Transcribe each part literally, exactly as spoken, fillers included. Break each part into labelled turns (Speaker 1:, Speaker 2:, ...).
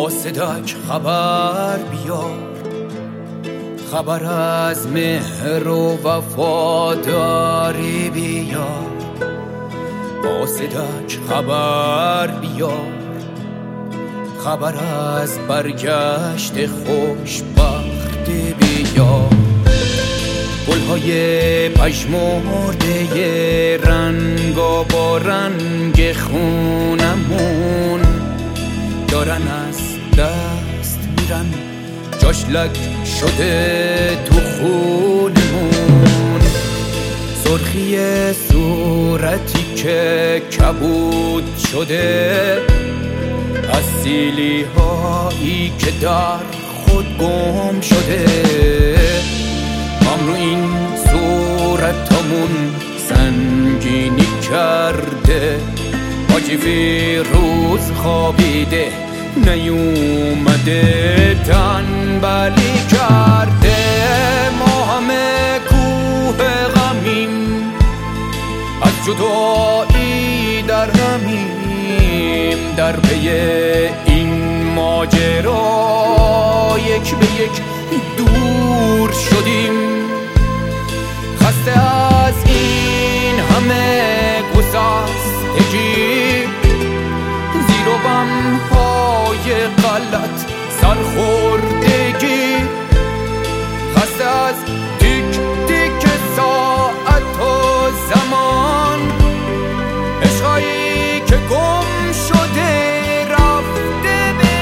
Speaker 1: با صداک خبر بیار، خبر از مهر و وفاداری بیار. با صداک خبر بیار، خبر از برگشت خوشبختی بیار. گلهای پژمرده رنگ و با رنگ خونمون دارن از دست میرن، جاش لک شده تو خونمون. سرخی صورتی که کبود شده از سیلی هایی که در خود گم شده. هم رو این صورتمون سنگینی کرده، حاجی فیروز خوابیده نیومده، تنبلی کرده. ما همه کوه غمیم، از جدایی در غمیم، در پی این ماجرا یک به یک دور شدیم. خسته از این همه گسستگی، زیر و بم‌های غلط سرخوردگی، خسته از تیک تیک ساعت و زمان، عشقایی که گم شده رفته به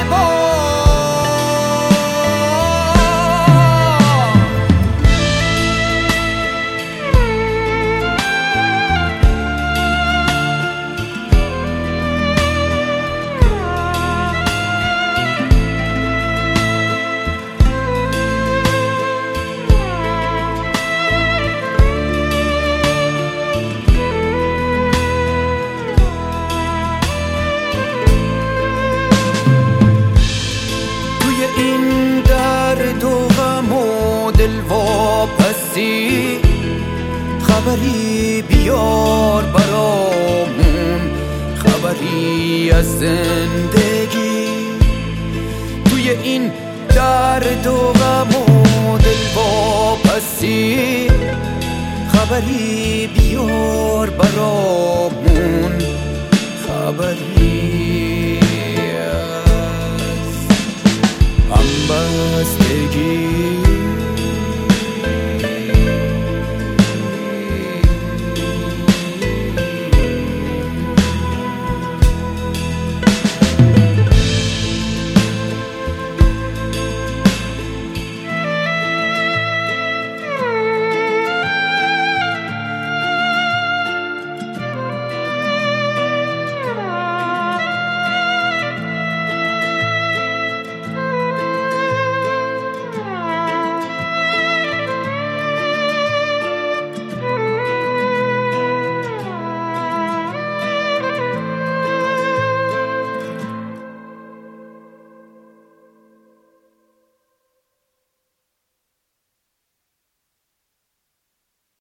Speaker 1: دلواپسی. خبری بیار برامون، خبری از زندگی. توی این درد و غم و دلواپسی، خبری بیار برامون، خبری از همبستگی.